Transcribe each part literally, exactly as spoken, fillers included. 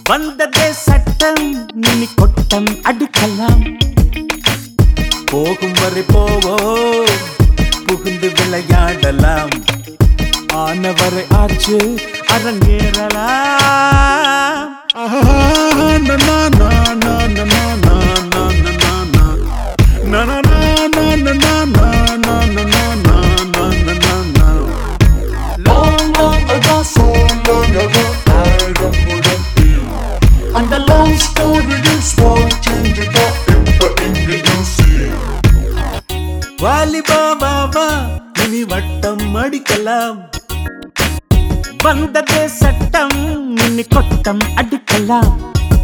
வந்ததே சட்டம் இனி கொட்டம் அடிக்கலாம். போகும் வரை போவோம் புகுந்து விளையாடலாம். ஆனவரை ஆச்சு அரங்கேறலாம். Long, long ago, so long ago, I remember you. And the long story is watching the dark in the sea. வாலிபா Baba இனி வட்டம் அடிக்கலாம். வந்ததே சட்டம் இனி கொட்டம் அடிக்கலாம்.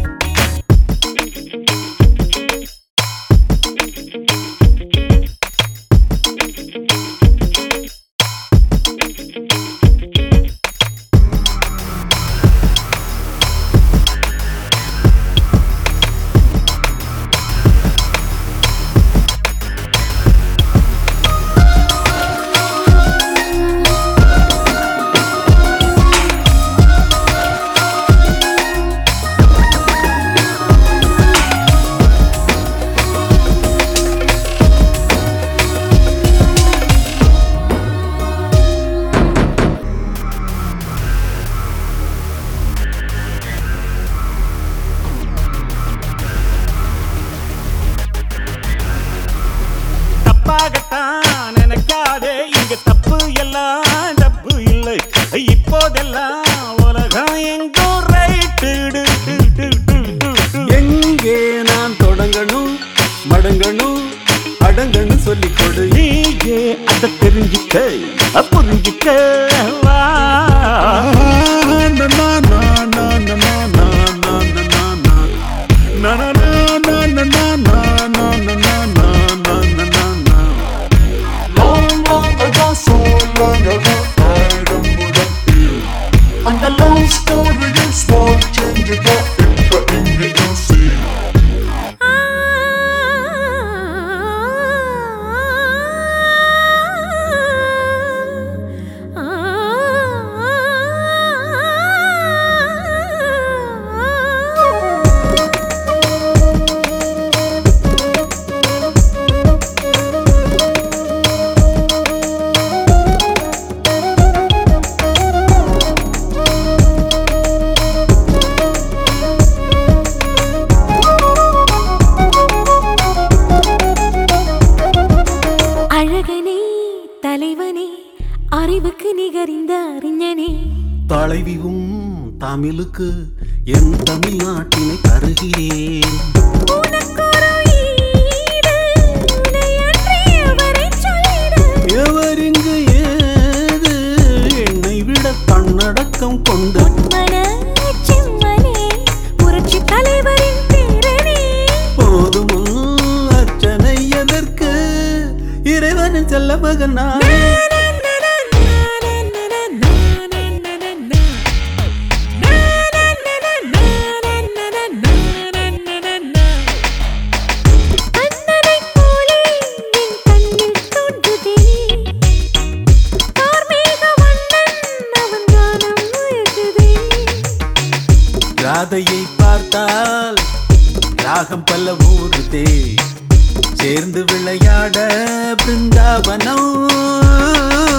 தப்பாகத்தான் நினைக்காதே, இங்க தப்பு எல்லாம் தப்பு இல்லை. இப்போதெல்லாம் உலகம் எங்கோ ரைட்டு. எங்கே நான் தொடங்கணும் மடங்கணும் அடங்கணும் சொல்லிக் கொடு. நீயே அதை தெரிஞ்சுக்க புரிஞ்சுக்க வா. Long, long ago, so long ago, I remember you. And the long story is watching the dark in the sea. தலைவனே அறிவுக்கு நிகரிந்த அறிஞனே. தலைவியும் தமிழுக்கு என் தமிழ்நாட்டினை தருகிறேன். எவரிங்கு ஏது என்னை விட தன்னடக்கம் கொண்டு புரட்சி தலைவரின் பேரனே. போதுமோ அர்ச்சனை எதற்கு இறைவனின் செல்ல மகனா. ராதையை பார்த்தால் ராகம் பல ஊருதே. சேர்ந்து விளையாட பிருந்தாவனம்